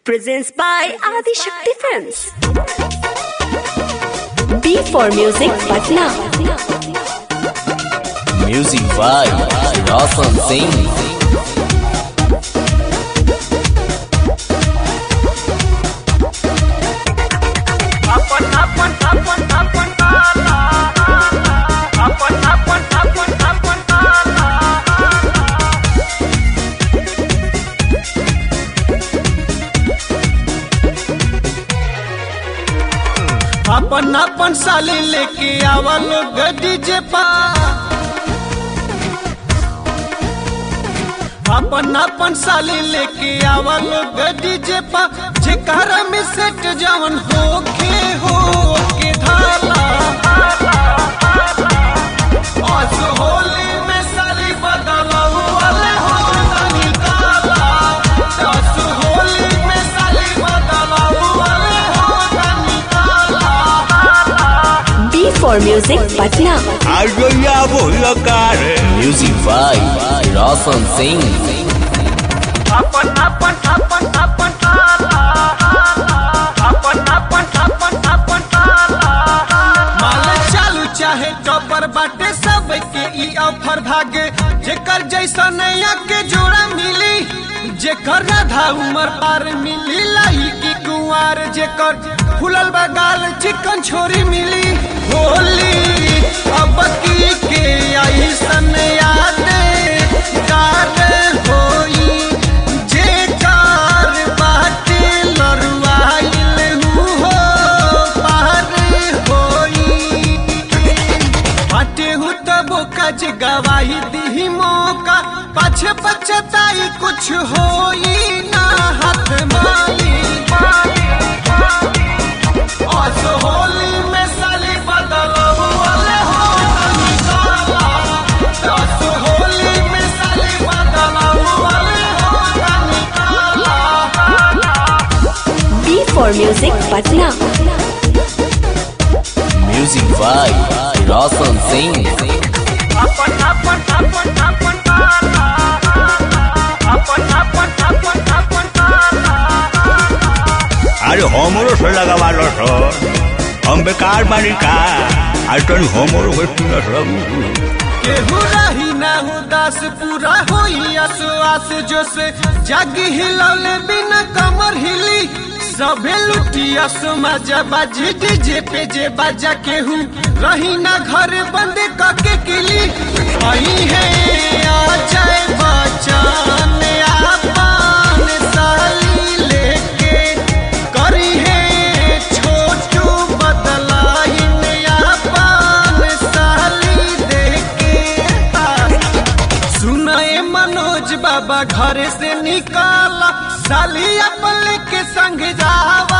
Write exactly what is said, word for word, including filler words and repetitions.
presents by Adi Shakti Films. B for Music, Patna. Music by Roshan Singh. अपन अपन साली लेके आवल डीजे पा अपन अपन साली लेके आवल डीजे पा जेकर में सेट जवन होके हो के धाला आज होली में साली बदला वाले हो तनी काला आज होली में साली बदला वाले हो तनी काला B for Music, Patna. Music by Roshan Singh. अपन अपन अपन अपन ताला अपन अपन अपन अपन ताला माल चालू चाहे टॉपर बाटे सब के ई ऑफर भागे जेकर जैसा नया के जोड़ा मिली जेकर राधा उमर पार मिली लाई की कुंवार जेकर फुलल बगाल चिकन छोरी मिली होली अब की के आई सन यादे कार होई जेकर बाटे लरुआइल हो पार होई बाटे हु तब कज गवाही दी मौका पाछे पछताई कुछ होई ना हाथ माली आज होली में साली बदल वाले हो तनी काला आज होली में साली बदल वाले हो तनी काला B for Music, Patna. Music by Roshan Singh. अपन अपन अपन अपन ताला अपन अपन अपन अपन ताला अरे होमरो से लगावालो सर हम बेकार बानी का आज तो होमरो को सुना सब केहू रही ना उदास पूरा होई आस जो से जागी हिलौले बिना कमर हिली सबे लुटिया मजा बाजी डीजे पे जे बाजा केहू रही ना घर बंद करके किली आई है आ जाए बचान आपन साली लेके करी है छोटू बदलाइन आपन साली देके सुनाए मनोज बाबा घर से निकाला साली अपन के संग जावा